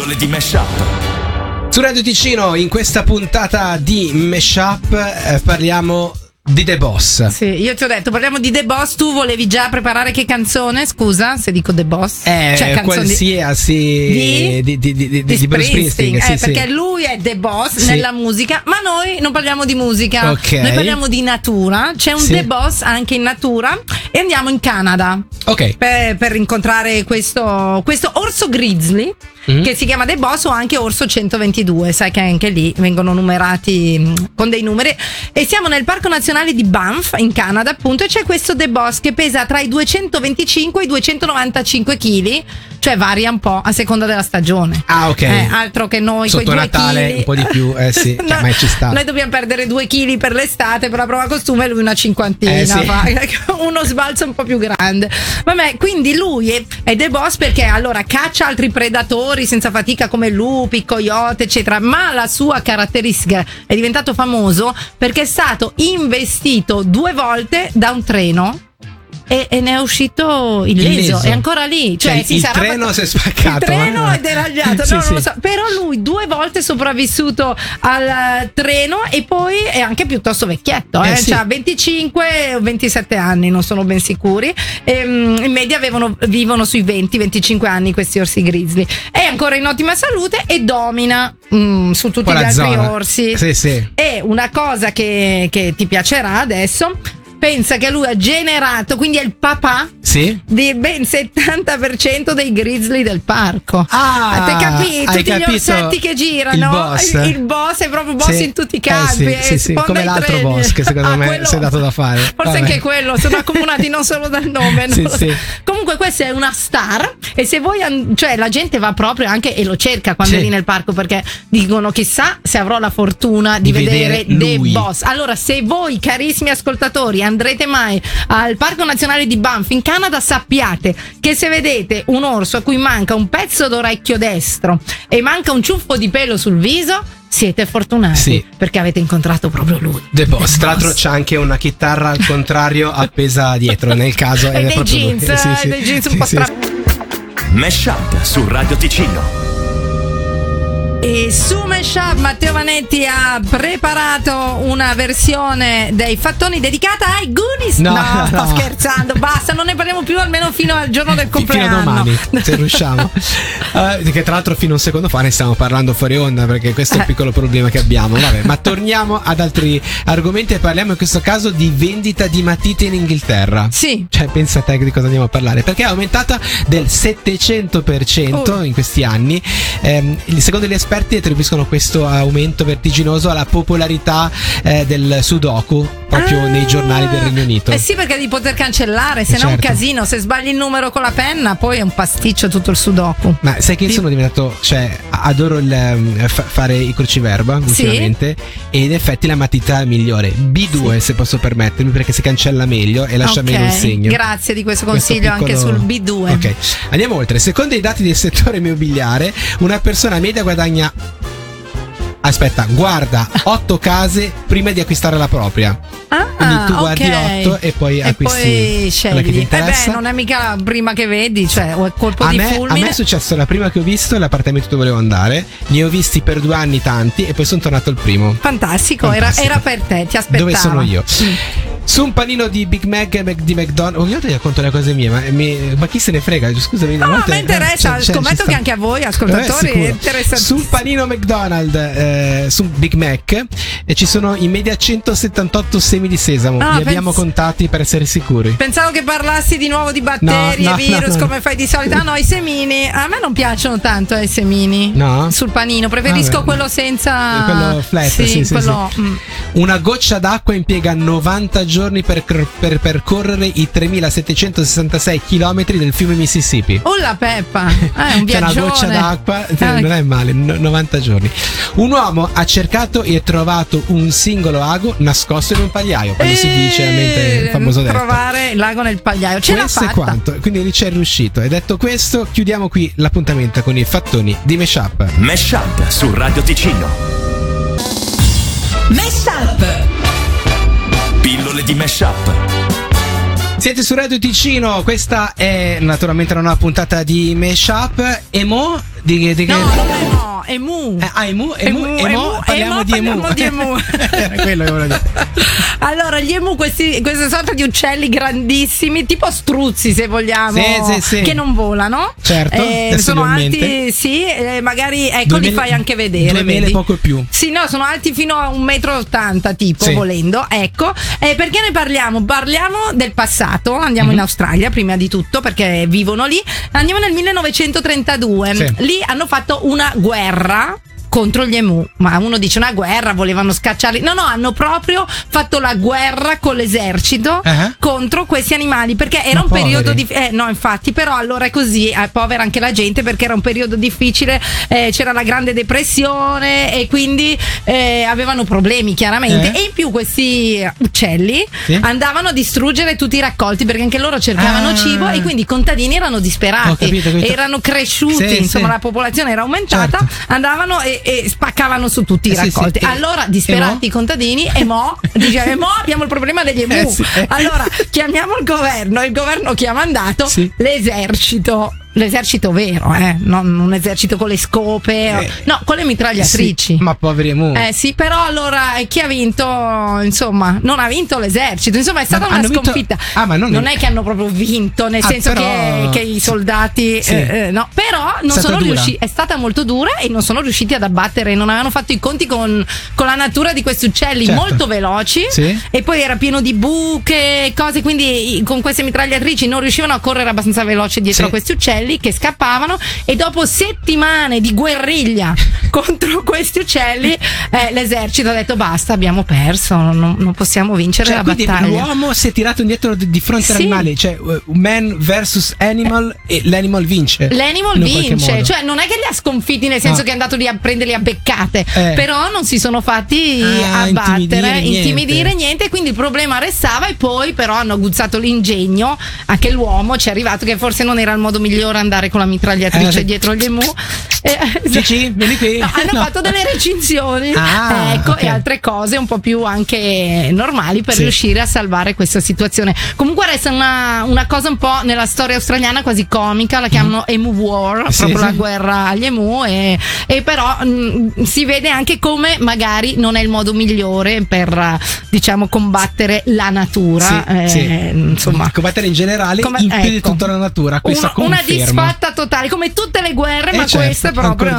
Pillole di Mashup. Su Radio Ticino, in questa puntata di Mashup parliamo di The Boss. Sì, io ti ho detto parliamo di The Boss. Tu volevi già preparare che canzone? Scusa se dico The Boss, cioè qualsiasi di Bruce Springsteen, sì, perché sì. Lui è The Boss sì. nella musica, ma noi non parliamo di musica, okay. Noi parliamo di natura. C'è un sì. The Boss anche in natura e andiamo in Canada, ok, per incontrare questo orso grizzly che si chiama The Boss, o anche orso 122, sai che anche lì vengono numerati con dei numeri. E siamo nel Parco Nazionale di Banff in Canada, appunto, e c'è questo The Boss che pesa tra i 225 e i 295 kg, cioè varia un po' a seconda della stagione. Ah, ok. Altro che noi sotto coi 2 Natale chili. un po' di più, sì, No, ma ci sta. Noi dobbiamo perdere 2 kg per l'estate, per la prova costume, lui una cinquantina, sì. uno sbalzo un po' più grande. Vabbè, quindi lui è The Boss perché allora caccia altri predatori senza fatica come lupi, coyote, eccetera, ma la sua caratteristica è diventato famoso perché è stato investito 2 volte da un treno e ne è uscito illeso, è ancora lì, cioè il treno si è spaccato, il treno è deragliato, sì, no, sì. non lo so, però lui 2 volte è sopravvissuto al treno e poi è anche piuttosto vecchietto, sì. cioè 25 o 27 anni, non sono ben sicuri, in media vivono sui 20-25 anni questi orsi grizzly, è ancora in ottima salute e domina su tutti gli altri zona. orsi. Sì, sì. E una cosa che ti piacerà adesso: pensa che lui ha generato, quindi è il papà, sì, di ben 70% dei grizzly del parco. Te capi? Tutti gli orsetti che girano. Il boss è proprio boss, sì, in tutti i campi. Sì, come l'altro boss che secondo me si è dato da fare. Forse anche quello, sono accomunati non solo dal nome. Sì. Comunque questa è una star e se voi, cioè la gente va proprio anche e lo cerca quando è lì nel parco, perché dicono chissà se avrò la fortuna di vedere The Boss. Allora, se voi carissimi ascoltatori andrete mai al Parco Nazionale di Banff in Canada, sappiate che se vedete un orso a cui manca un pezzo d'orecchio destro e manca un ciuffo di pelo sul viso, siete fortunati, perché avete incontrato proprio lui, The Boss. Tra l'altro c'ha anche una chitarra al contrario appesa dietro nel caso, e dei jeans, dei jeans un po' Mashup su Radio Ticino. E su Mashup Matteo Vanetti ha preparato una versione dei fattoni dedicata ai Goonies. No, sto scherzando, basta, non ne parliamo più almeno fino al giorno del compleanno. Fino a domani, se riusciamo. Che tra l'altro fino a un secondo fa ne stiamo parlando fuori onda, perché questo è il piccolo problema che abbiamo. Vabbè, ma torniamo ad altri argomenti e parliamo in questo caso di vendita di matite in Inghilterra. Sì. Cioè, pensa a te di cosa andiamo a parlare, perché è aumentata del 700% in questi anni. Secondo gli esperti attribuiscono questo aumento vertiginoso alla popolarità del Sudoku proprio nei giornali del Regno Unito. Sì, perché di poter cancellare, se no è un casino, se sbagli il numero con la penna poi è un pasticcio tutto il Sudoku. Ma sai che io sono diventato, cioè adoro fare i cruciverba ultimamente, e in effetti la matita migliore B2 se posso permettermi, perché si cancella meglio e lascia meno il segno. Grazie di questo consiglio anche sul B2. Ok, andiamo oltre. Secondo i dati del settore immobiliare, una persona media guarda 8 case prima di acquistare la propria. Quindi tu guardi 8 e poi acquisti, poi scegli. quella che ti interessa. Non è mica prima che vedi, cioè o è colpo di fulmine. A me è successo la prima che ho visto l'appartamento dove volevo andare, ne ho visti per 2 anni tanti e poi sono tornato al primo. Fantastico. Era per te, ti aspettavo. Dove sono io? Su un panino di Big Mac di McDonald's. Io ti racconto le cose mie, ma chi se ne frega? Scusami. No, a me interessa, scommetto che anche a voi ascoltatori è interessante. Su un panino McDonald's, su un Big Mac, ci sono in media 178 semi di sesamo. Li abbiamo contati per essere sicuri. Pensavo che parlassi di nuovo di batteri e virus come fai di solito. No, i semini a me non piacciono tanto, i semini sul panino, preferisco quello senza, quello flat. Sì, quello. Sì. Una goccia d'acqua impiega 90 giorni per percorrere i 3766 km del fiume Mississippi. La peppa, è un viaggione. Una goccia d'acqua non è male, 90 giorni. Un uomo ha cercato e trovato un singolo ago nascosto in un pagliaio, quando si dice il famoso detto. Trovare l'ago nel pagliaio, ce l'ha fatta. Questo è quanto, quindi lì c'è riuscito. E detto questo, chiudiamo qui l'appuntamento con i fattoni di Mashup. Mashup su Radio Ticino. Mashup. Pillole di Mashup. Siete su Radio Ticino, questa è naturalmente una nuova puntata di Mashup e mo No, emu. Parliamo di emu. Era quello che volevo dire. Allora, gli emu, queste sorte di uccelli grandissimi, tipo struzzi se vogliamo, sì. che non volano. Certo, sono alti, sì, magari li fai anche vedere. 2 mele, poco più. Sì, no, sono alti fino a 1,80 m tipo, sì, volendo. Ecco, perché ne parliamo? Parliamo del passato, andiamo in Australia prima di tutto perché vivono lì. Andiamo nel 1932, sì. Lì hanno fatto una guerra contro gli emu, ma uno dice una guerra, volevano scacciarli. No, hanno proprio fatto la guerra con l'esercito contro questi animali, perché era un periodo no, infatti, però allora è così, povera anche la gente, perché era un periodo difficile, c'era la Grande Depressione e quindi avevano problemi chiaramente, e in più questi uccelli andavano a distruggere tutti i raccolti, perché anche loro cercavano cibo, e quindi i contadini erano disperati, capito. Erano cresciuti, insomma la popolazione era aumentata, andavano e spaccavano su tutti i raccolti. Allora, disperati i contadini, dice, abbiamo il problema degli emu. Allora, chiamiamo il governo chi ha mandato? L'esercito. L'esercito vero, non un esercito con le scope, no, con le mitragliatrici. Ma poveri emu. Sì, però allora chi ha vinto? Insomma, non ha vinto l'esercito. Insomma, è stata una sconfitta. Ma non è che hanno proprio vinto, nel senso che i soldati, no, però non sono riusciti. È stata molto dura e non sono riusciti ad abbattere. Non avevano fatto i conti con la natura di questi uccelli molto veloci. E poi era pieno di buche, cose. Quindi con queste mitragliatrici non riuscivano a correre abbastanza veloce dietro a questi uccelli che scappavano, e dopo settimane di guerriglia contro questi uccelli l'esercito ha detto basta, abbiamo perso, non possiamo vincere la battaglia. L'uomo si è tirato indietro di fronte all'animale, cioè man versus animal, e l'animal vince, cioè non è che li ha sconfitti nel senso che è andato lì a prenderli a beccate, però non si sono fatti abbattere, intimidire niente, quindi il problema restava. E poi però hanno aguzzato l'ingegno, anche l'uomo ci è arrivato che forse non era il modo migliore andare con la mitragliatrice dietro gli emu. Vieni qui. Hanno fatto delle recinzioni, e altre cose un po' più anche normali per riuscire a salvare questa situazione. Comunque resta una cosa un po' nella storia australiana quasi comica, la chiamano Emu War, proprio la guerra agli emu, e però si vede anche come magari non è il modo migliore per diciamo combattere la natura, insomma combattere in generale in più di tutta la natura. Questa una disfatta totale, come tutte le guerre, ma questa proprio